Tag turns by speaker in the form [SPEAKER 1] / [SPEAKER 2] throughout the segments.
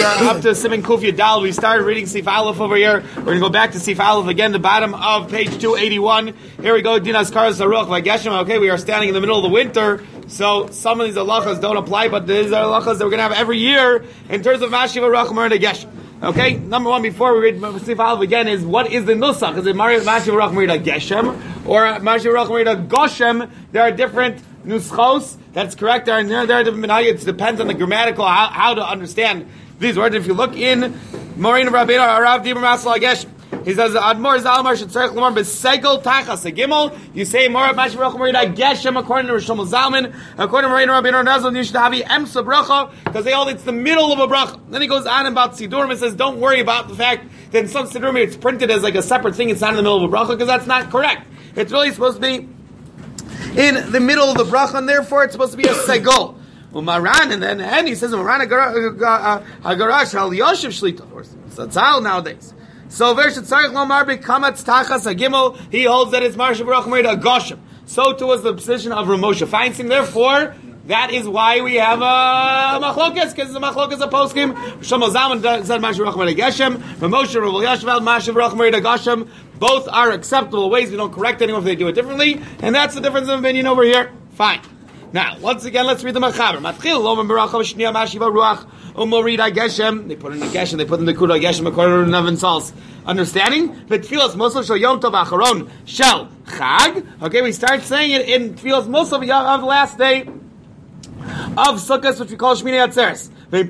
[SPEAKER 1] We are up to Siman Kufya Dal. We started reading Sif Aleph over here. We're going to go back to Sif Aleph again, the bottom of page 281. Here we go, Dinas Karas Aruch Vageshem. Okay, we are standing in the middle of the winter, so some of these halachas don't apply, but these are halachas that we're going to have every year in terms of Mashiv Aruch Marina Geshem. Okay, number one, before we read Sif Aleph again, is what is the nusach? Is it Mashiv Aruch Marina Geshem or Mashiv Aruch Marina Goshem? There are different nuschos. That's correct. There are different minhagos. It depends on the grammatical how to understand these words. If you look in Morin Rabbeinu Arav Dibur Masal Hageshem, he says Admor Zalmar should tzarich lamar b'segel tachas a gimel. You say more of Mashiv Aruch Marina Geshem according to Rishon Zalman. According to Morin Rabbeinu Nazal, you should have emsa bracha because they all it's the middle of a bracha. Then he goes on about sidurim and says don't worry about the fact that in some sidurim it's printed as like a separate thing. It's not in the middle of a bracha because that's not correct. It's really supposed to be in the middle of the bracha, and therefore it's supposed to be a segol. Umaran, and he says Umaran hagarash al yoshev shlita. So it's all nowadays. So verse tzarich lomar b'kamatz tachas hagimel. He holds that it's Mashiv Aruch Marina Goshem. So too was the position of Ramosha Feinstein. Therefore, that is why we have a machlokas, because the machlokas a poskim. Shlomo Zalman said Mashiv Aruch Marina Geshem. Ramosha Rav Yashval Mashiv Aruch Marina Goshem. Both are acceptable ways. We don't correct anyone if they do it differently, and that's the difference of opinion over here. Fine. Now, once again, let's read the Machaber. Matchil lo b'meracha v'shniya mashiv ruach u'morid hageshem. They put in the geshem. They put in the kuda geshem according to Nevin Sal's understanding. V'tfilas mosov shel yom tov acharon shel chag. Okay, we start saying it in tfilas mosov of the last day of Sukkot, which we call Shmini Atzeres. We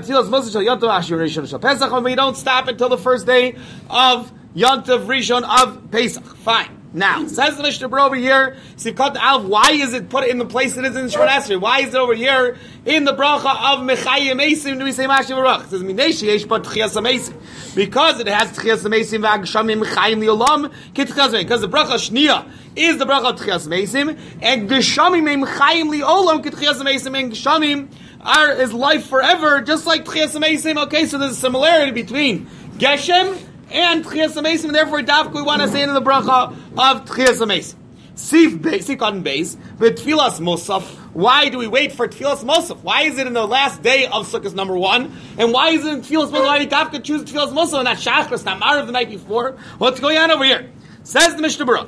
[SPEAKER 1] don't stop until the first day of Yontav Rishon of Pesach. Fine. Now, says the Mishnah Berurah over here, Sivkot Alf, why is it put in the place it is in Shemon Esrei? Why is it over here in the bracha of Mechayim Eisim do we say Mashiv Aruch? It says, Mineshi Yesh Pat Tchias HaMeisim. Because it has Tchias HaMeisim v'Agshamim Mechayim Li'olam Kitchias HaMeisim. Because the bracha Shniya is the bracha of Tchias HaMeisim, and Geshamim Mechayim Li'olam Kitchias HaMeisim, and Geshamim is life forever, just like Tchias HaMeisim. Okay, so there's a similarity between Geshem and Tchias HaMeisim, and therefore we want to say in the bracha of Tchias HaMeisim. Sif Cotton Beis, but Tfilas Musaf. Why do we wait for Tfilas Musaf? Why is it in the last day of Sukkot number 1? And why is it in Tfilas Musaf? Why did Dafka choose Tfilas Musaf and not Shachris, not Marav the night before? What's going on over here? Says the Mishnah Berurah,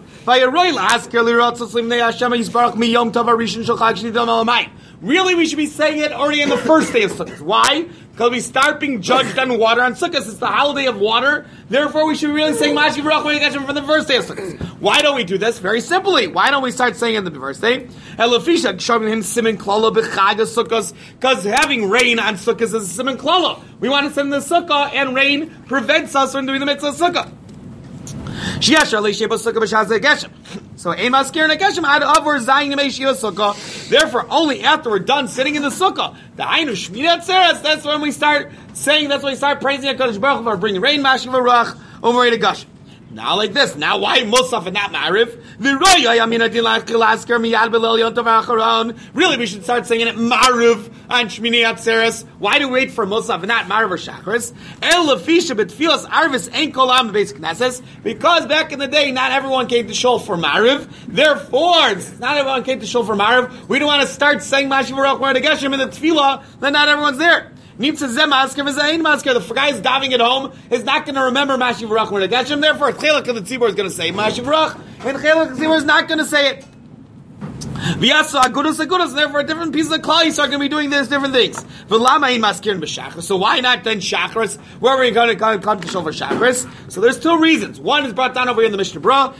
[SPEAKER 1] really, we should be saying it already in the first day of Sukkot. Why? Because we start being judged on water on Sukkot. It's the holiday of water. Therefore, we should be really saying Mashiv Aruch Marina Geshem from the first day of Sukkot. Why don't we do this? Very simply. Why don't we start saying it in the first day? Because having rain on Sukkot is a Siman Klala. We want to send the Sukkah, and rain prevents us from doing the mitzvah of Sukkah. So therefore, only after we're done sitting in the sukkah, the Ainu Shmini Atzeres, that's when we start saying, that's when we start praising HaKadosh Baruch Hu for bringing rain, Mashiv Aruch, U'Morid Hageshem. Now like this, now why Musaf and not Ma'ariv? Really, we should start saying it Ma'ariv on Shmini Atzeres. Why do we wait for Musaf and not Ma'ariv or Shachris? Because back in the day, not everyone came to Shul for Ma'ariv. Therefore, not everyone came to Shul for Ma'ariv. We don't want to start saying Mashiv Aruch Marina Geshem in the Tefillah, then not everyone's there. The guy who's diving at home is not going to remember Mashiv Aruch Marina Geshem. Therefore, Chelak of the Tzibur is going to say Mashiv Aruch, and Chelak of the Tzibur is not going to say it. Therefore, different pieces of klal are going to be doing these different things. So why not then Shachris? Where are we going to come to show for Shachris? So there's two reasons. One is brought down over here in the Mishnah Berurah.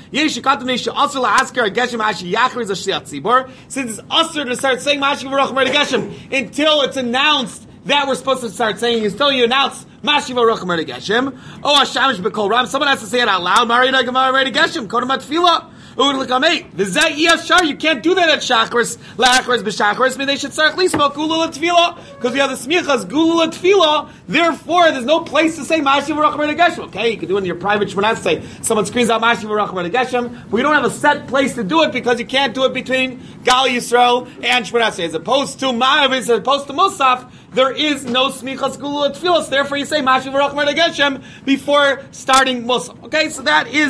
[SPEAKER 1] Since it's usher to start saying Mashiv Aruch Marina Geshem until it's announced that we're supposed to start saying, until you announce Mashiv Aruch Marina Geshem. Oh, Hashamish B'Kol Ram. Someone has to say it out loud. Marina Geshem. Kodem Atfilah. You can't do that at Shachris, Lachris, B'Shachris. I mean, they should start at least about Gulul Tefillah, because we have the Smichas Gulul Tefillah. Therefore, there's no place to say Mashiv Aruch Marina Geshem. Okay, you can do it in your private Shmoneh Esrei. Someone screams out Mashiv Aruch Marina Geshem, but we don't have a set place to do it because you can't do it between Gal Yisrael and Shmoneh Esrei. As opposed to Ma'av, as opposed to Musaf, there is no Smichas Gulul Tefillah. Therefore, you say Mashiv Aruch Marina Geshem before starting Musaf. Okay, so that is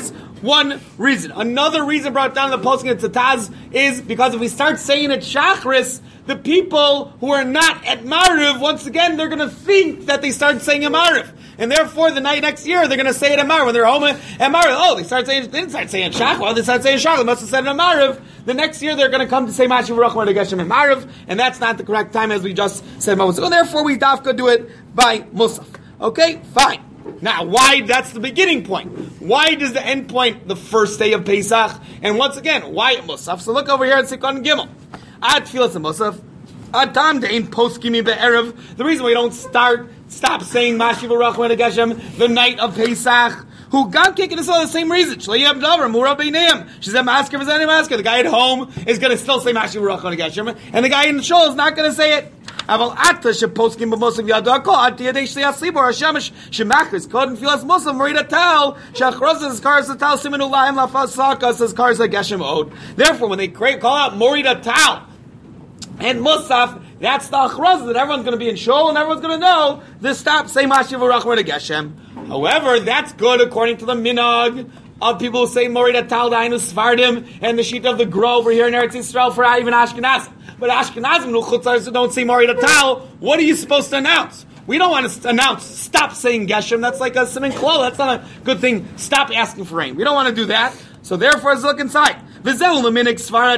[SPEAKER 1] one reason. Another reason brought down in the posting of Tzataz is because if we start saying it Shachris, the people who are not at Mariv, once again, they're going to think that they started saying a Mariv. And therefore, the night next year, they're going to say it at Mariv. When they're home at Mariv, they didn't start saying Shach. Well, they started saying Shach. They must have said it at Mariv. The next year, they're going to come to say Mashiv Rachman to Geshem and Mariv. And that's not the correct time, as we just said moments ago. Therefore, we dafka do it by Musaf. Okay? Fine. Now, why? That's the beginning point. Why does the end point the first day of Pesach? And once again, why at Musaf? So look over here at Sikon Gimel. Ad Tfilas Musaf. Adam Dein Poskimi Be'erev. The reason we don't stop saying Mashiv Rachman Geshem the night of Pesach. Who got kicking us all the same reason. Shleiyab Dover, Mura Beinayim. She said Masker V'Zani Masker. The guy at home is going to still say Mashiv Rachman Geshem, and the guy in the shul is not going to say it. Aval Atta Sheposkim B'Mosav Yadako Ad Yadei Shliyat Sibor Hashemish Shemachris Kodin Filas Muslim Marita Tal Shachrozes Kars Tal Simenu Laim Lafasakas as Kars Geshem Od. Therefore, when they call out Morida Tal and Musaf, that's the achrozah that everyone's going to be in shul and everyone's going to know this stop say Mashiv Rachman Geshem. However, that's good according to the minhag of people who say Morida Tal Dainu Svardim and the sheet of the Grove over here in Eretz Yisrael for even Ashkenazim. But Ashkenazim who don't say Morida Tal, what are you supposed to announce? We don't want to announce, stop saying Geshem. That's like a siman klo. That's not a good thing. Stop asking for rain. We don't want to do that. So therefore, let's look inside. That's only good for a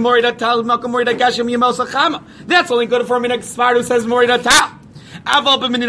[SPEAKER 1] minig Sfarad who says Morida Tal. But in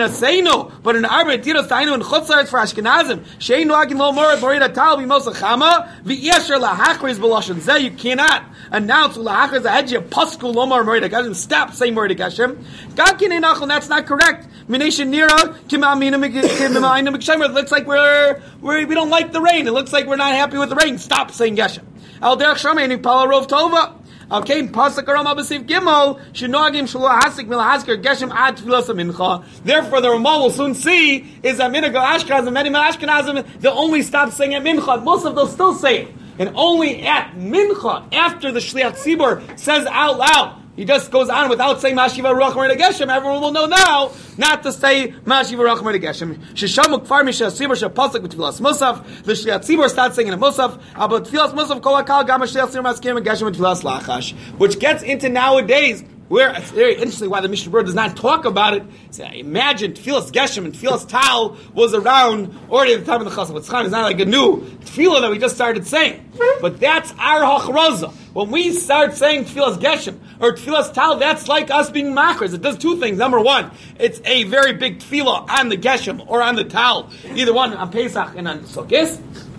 [SPEAKER 1] Arba Tiras Tainu and Chutzlaretz for Ashkenazim, Shein Noagin Lo Morad Morida Tal B'Mosa Chama V'Yesher LaHachriz B'Lashon Zeh. You cannot announce LaHachriz Ahedje Pasku Lo Morida Geshem. Stop saying Morida Geshem. Gakin Einachon. That's not correct. Mination Nira Kimamina Mikshayim. It looks like we don't like the rain. It looks like we're not happy with the rain. Stop saying Geshem. Al Derech Shamein Pala Rov Tova. Okay, Pasuk Rama B'Siv Gimel Shinogim Shlo Hasik Milahasker Geshem Ad Tfilas Mincha. Therefore, the Ramah will soon see is that Minhag Ashkenazim, many Ashkenazim, they'll only stop saying at Mincha. Most of them still say it, and only at Mincha after the Shliach Tzibor says out loud. He just goes on without saying Mashiv Rachman Geshem. Everyone will know now not to say Mashiv Rachman Geshem. Shisham Ukfar Misha Tzibor Shapasuk with Tfilas Musaf. The Shliach Tzibor starts saying in a Musaf. But Tfilas Musaf Kol Hakal Gam Shliach Tzibor Maskim and Geshem with Tfilas Lachash, which gets into nowadays. Where it's very interesting why the Mishnah Berurah does not talk about it. So imagine Tfilas Geshem and Tfilas Tal was around already at the time of the Chasam V'Tzchaim. It's not like a new tefillah that we just started saying. But that's our hachrazah. When we start saying Tfilas Geshem or Tfilas Tal, that's like us being machras. It does two things. Number one, it's a very big tefillah on the Geshem or on the Tal. Either one on Pesach and on Sukkot.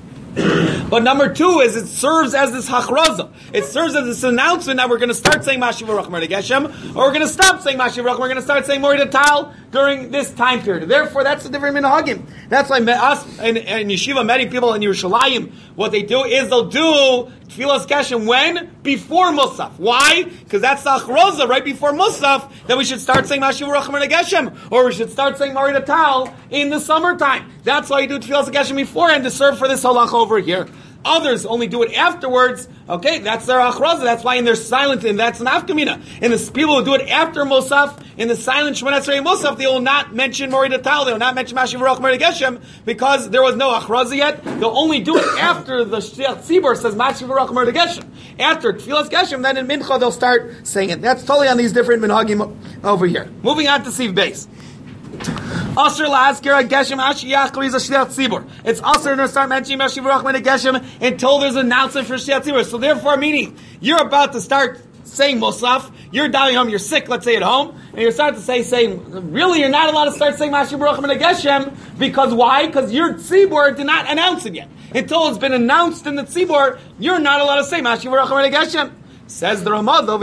[SPEAKER 1] But number two is it serves as this hachrazah. It serves as this announcement that we're going to start saying Mashiv Rachman Geshem, or we're going to stop saying Mashiv Rachman. We're going to start saying Morida Tal during this time period. Therefore, that's the different minhagim. That's why us in yeshiva, many people in Yerushalayim, what they do is they'll do Tfilas Geshem when? Before Musaf. Why? Because that's the hachrazah right before Musaf that we should start saying Mashiv Rachman Geshem, or we should start saying Morida Tal in the summertime. That's why you do Tfilas Geshem beforehand to serve for this halacha over here. Others only do it afterwards. Okay, that's their achrazah. That's why in their silent, and that's an afkamina. And the people who do it after Musaf, in the silent Shemona Esrei Musaf, they will not mention Morida Tal. They will not mention Mashiv Rachman Geshem because there was no achrazah yet. They'll only do it after the Shliach Tzibor says Mashiv Rachman Geshem. After Tfilas Geshem, then in Mincha they'll start saying it. That's totally on these different minhagim over here. Moving on to Siv Beis. Asr la'azkira Geshem Ashiyachri is a Shliach Tzibor. It's Asr to start mentioning Mashiv Rachman Geshem until there's an announcement for Shliach Tzibor. So therefore, meaning you're about to start saying Musaf, you're dying home, you're sick, let's say at home, and you're starting to saying, really, you're not allowed to start saying Mashiv Rachman Geshem because why? Because your Tzibor did not announce it yet. Until it's been announced in the Tzibor, you're not allowed to say Mashiv Rachman Geshem. Says the Ramah, though,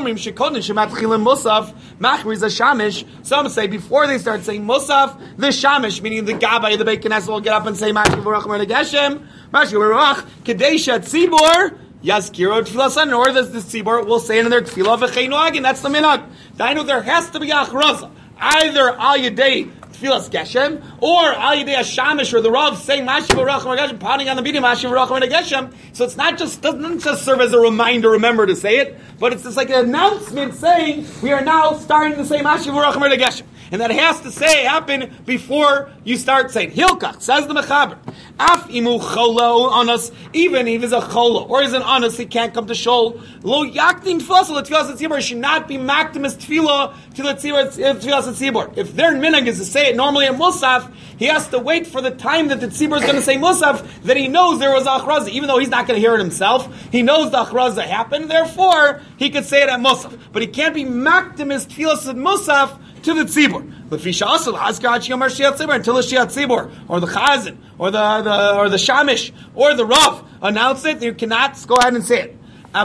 [SPEAKER 1] Musaf, Machriz Shamish. Some say before they start saying Musaf, the Shamish, meaning the Gabbai, the Beit Knesset will get up and say Mashiv Rachman Geshem, Mashiv Rach, Kadesha Tzibor, Yazkiro Tfilasan, or the Tzibor will say in their Tfilah V'cheinoagin. That's the minhag. I know there has to be achrazah, either Al Yedei Tfilas Geshem, or Al Yedei Shamish, or the Rav saying Mashiv Rachman Geshem, pounding on the beating Mashiv Rachman Geshem. So it's not just, doesn't just serve as a reminder, remember to say it, but it's just like an announcement saying we are now starting to say Mashiv Rachman Geshem. and that has to happen before you start saying. Hilkach, says the Mechaber, Af imu cholo anas, even if he's a cholo, or he's an anas, he can't come to shul, lo yaktin tefillah l'tfilas tzibur, should not be makdimis tefillah to the tefillas tzibur. If their minhag is to say it normally at Musaf, he has to wait for the time that the tzibur is going to say Musaf, that he knows there was a achraza, even though he's not going to hear it himself. He knows the achraza happened, therefore he could say it at Musaf. But he can't be makdimis tefillas at Musaf to the tzibur. Until the shiat tzibur, or the chazan, or the shamish, or the rav announce it, you cannot go ahead and say it. But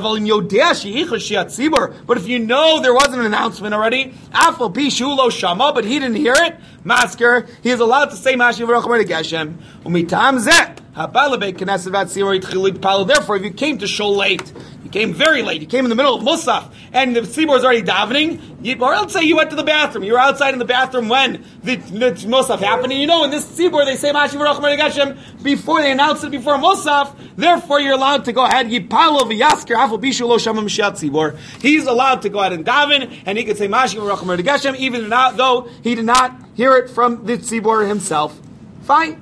[SPEAKER 1] if you know there was an announcement already, but he didn't hear it, masker, he is allowed to say Mashiv Rachmar Geshem. Therefore, if you came to shul late, you came very late, you came in the middle of Musaf, and the tzibur is already davening, or let's say you went to the bathroom, you were outside in the bathroom when the Musaf happened, and you know in this tzibur they say Mashiv Rachmar Geshem before they announce it before Musaf, therefore you're allowed to go ahead, he's allowed to go ahead and daven, and he could say Mashiv Rachmar Geshem even though he did not hear it from the tzibur himself. Fine.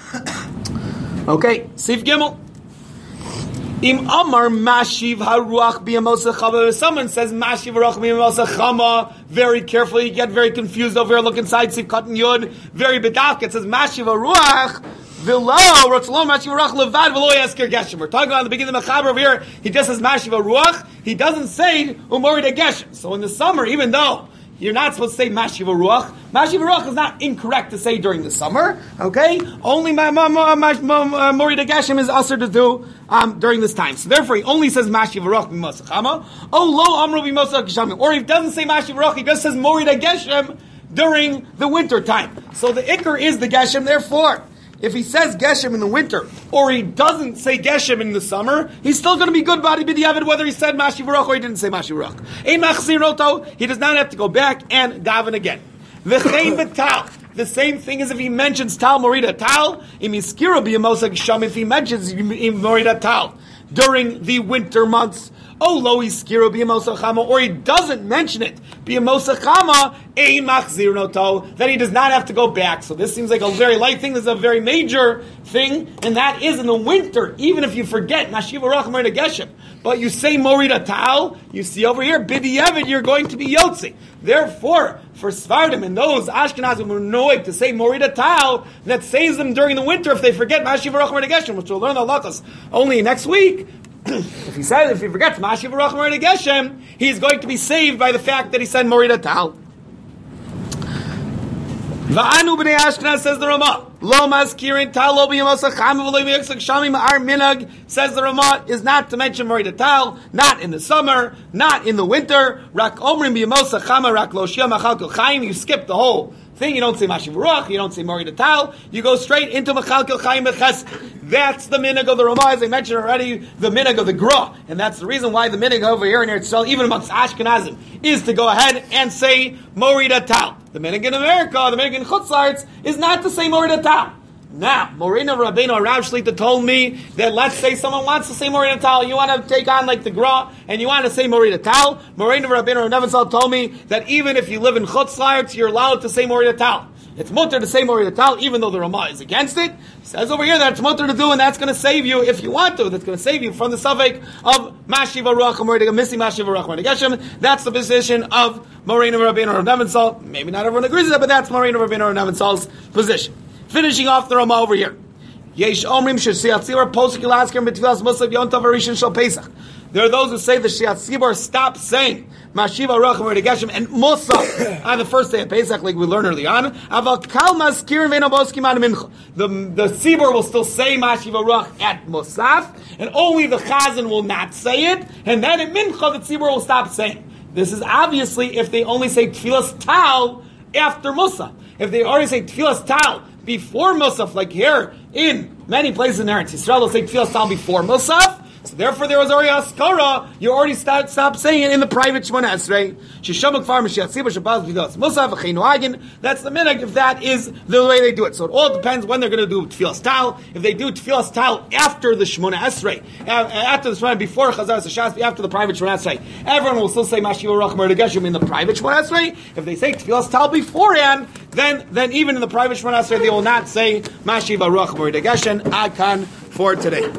[SPEAKER 1] Okay, Sif Gimel. Im Amar Mashiv Haruach B'Yamosa Chama. If someone says Mashiv Haruach B'Yamosa Chama, very carefully, you get very confused over here. Look inside Sif Katan Yud. Very bedavk. It says Mashiv Haruach V'lo Rotzlo Mashiv Haruach Levad V'lo Yasker Geshem. We're talking about the beginning of the Mechaber over here. He just says Mashiv Haruach. He doesn't say Umorid Geshem. So in the summer, even though you're not supposed to say Mashiv Haruach. Mashiv Haruach is not incorrect to say during the summer. Okay, only Morida Geshem is usher to do during this time. So therefore, he only says Mashiv Haruach b'Mosach Chama. Oh, lo Amru b'Mosach Geshem. Or he doesn't say Mashiv Haruach. He just says Morida Geshem during the winter time. So the Iker is the Geshem. Therefore, if he says Geshem in the winter, or he doesn't say Geshem in the summer, he's still going to be good body b'diavad whether he said Mashiv Haruach or he didn't say Mashiv Haruach. Ein machzir roto, he does not have to go back and daven again. V'chein b'tal, the same thing as if he mentions Tal Morida Tal, im iskira b'yamosag sham, if he mentions Morida Tal during the winter months, oh lo iskira b'yamosag chama, or he doesn't mention it b'yamosag chama, ein machzir noto, that he does not have to go back. So this seems like a very light thing. This is a very major thing, and that is in the winter, even if you forget Mashiv Haruach Morida Geshem, but you say Morida Tal, you see over here, b'diavad, you're going to be Yotzi. Therefore, for Svardim and those Ashkenazim who are annoyed to say Morida Tal, that saves them during the winter if they forget Mashiv Haruach Morida Geshem, which we'll learn the halachos only next week. If he forgets Mashiv Haruach Morida Geshem, he's going to be saved by the fact that he said Morida Tal. Va'anu b'nei Ashkenaz, says the Ramah. Lo maskirin tal lo b'yamosach chama v'lo b'yaksak shamim ar minag, says the Ramah, is not to mention Morida Tal, not in the summer, not in the winter. Rak omrim b'yamosach chama rak lo shia machal kol chaim. You skip the whole thing. You don't say Mashiv Haruach, you don't say Morida Tal. You go straight into machal kol chaim b'ches. That's the minhag of the Ramah, as I mentioned already, the minhag of the Gra. And that's the reason why the minhag over here in Eretz Yisrael, even amongst Ashkenazim, is to go ahead and say Morida Tal. The minhag in America, the minhag in Chutz La'aretz, is not to say Morida Tal. Now, Morina Rabbeinu Rav Shlita told me that let's say someone wants to say Morida Tal, you want to take on like the Gra, and you want to say Morida Tal. Morina Rabbeinu Rav Nevinsal told me that even if you live in Chutz La'aretz, you're allowed to say Morida Tal. It's mutter to say Morida Tal, even though the Ramah is against it. It says over here that it's mutter to do, and that's going to save you, if you want to, that's going to save you from the suffix of Mashiv Haruach Morida, missing Mashiv Haruach Morida Geshem. That's the position of Morina Rabbeinu Rav Nevinsal. Maybe not everyone agrees with that, but that's Morina Rabbeinu Rav Nevinsal's position. Finishing off the Ramah over here. Yesh omrim shesiat tzibur posik ilasker mitfilas musaf yom tov harishon shel Pesach. There are those who say the Shiat Tzibur stop saying Mashiv Haruach Morida Geshem and Musaf on the first day of Pesach, like we learned early on. Aval kal maskirin ve'eno boskim an mincha. The Tzibur will still say Mashiv Haruach at Musaf, and only the Chazan will not say it, and then at Mincha the Tzibur will stop saying. This is obviously if they only say Tfilas Tal after Musaf. If they already say Tfilas Tal before Musaf, like here in many places in Eretz Yisrael, they'll say Tfilas Tal before Musaf. So therefore, there was already askara. You already stop saying it in the private Shemona Esrei. That's the minhag. If that is the way they do it, so it all depends when they're going to do tefillas tal. If they do tefillas tal after the Shemona Esrei, after the Shemona, before Chazar Shas, after the private Shemona Esrei, everyone will still say Mashiva Rachmar Geshem in the private Shemona Esrei. If they say tefillas tal beforehand, then even in the private Shemona Esrei they will not say Mashiva Rachmar Geshem. Akan for today.